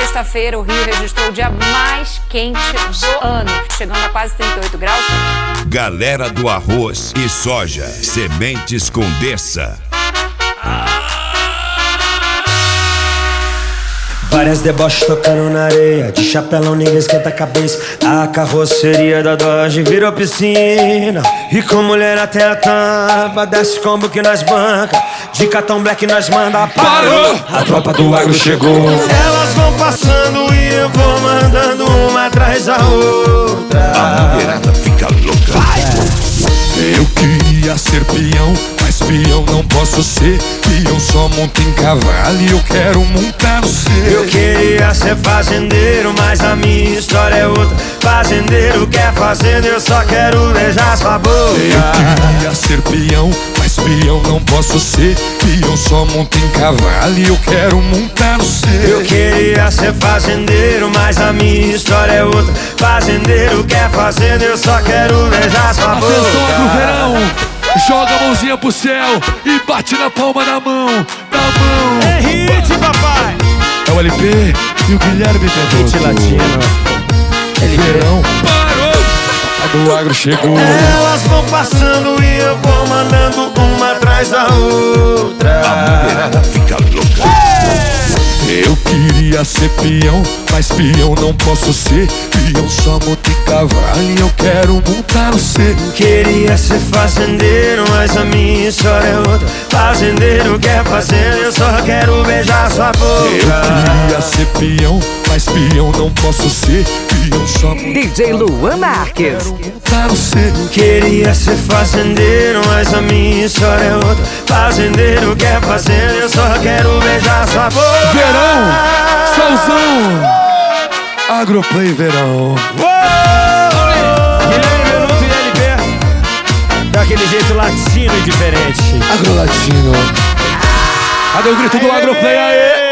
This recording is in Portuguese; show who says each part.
Speaker 1: sexta-feira, o Rio registrou o dia mais quente do ano, chegando a quase 38 graus.
Speaker 2: Galera do arroz e soja, Sementes Condessa.
Speaker 3: Várias deboches tocando na areia, de chapelão ninguém esquenta a cabeça. A carroceria da Dodge virou piscina, e com mulher até a tampa, desce combo que nós banca, de cartão black nós manda. Parou! A tropa do agro chegou. Elas vão passando e eu vou mandando uma atrás da outra.
Speaker 2: A mulherada fica louca.
Speaker 3: Vai!
Speaker 4: Eu queria ser peão, mas peão não posso ser. Peão só monta em cavalo e eu quero montar no seu.
Speaker 3: Eu queria ser fazendeiro, mas a minha história é outra. Fazendeiro quer fazenda, eu só quero beijar sua boca.
Speaker 4: Eu queria ser peão, mas peão não posso ser. Peão só monta em cavalo e eu quero montar no seu.
Speaker 3: Eu queria ser fazendeiro, mas a minha história é outra. Fazendeiro quer fazenda, eu só quero beijar sua boca.
Speaker 4: Atenção, agro verão, joga a mãozinha pro céu e bate na palma da mão,
Speaker 3: É hit, papai!
Speaker 4: É o LP e o Guilherme Pedroso.
Speaker 3: Hit latino.
Speaker 4: Verão parou, a do agro chegou.
Speaker 3: Elas vão passando e eu vou mandando uma atrás da outra.
Speaker 2: A mulherada fica louca.
Speaker 4: Eu queria ser peão, mas peão não posso ser. Peão só monta em cavalo e eu quero montar no seu.
Speaker 3: Queria ser fazendeiro, mas a minha história é outra. Fazendeiro quer fazenda, eu só quero beijar sua boca.
Speaker 4: Eu queria ser peão, mas peão não posso ser. Peão só monta
Speaker 5: DJ Luan Marques.
Speaker 4: montar no seu.
Speaker 3: Queria ser fazendeiro, mas a minha história é outra. Fazendeiro quer fazenda, eu só quero beijar sua boca.
Speaker 4: Verão, solzão, Agroplay verão.
Speaker 3: Guilherme Benuto e LP, daquele jeito latino e diferente.
Speaker 4: Agrolatino. Cadê o grito do Agroplay aí?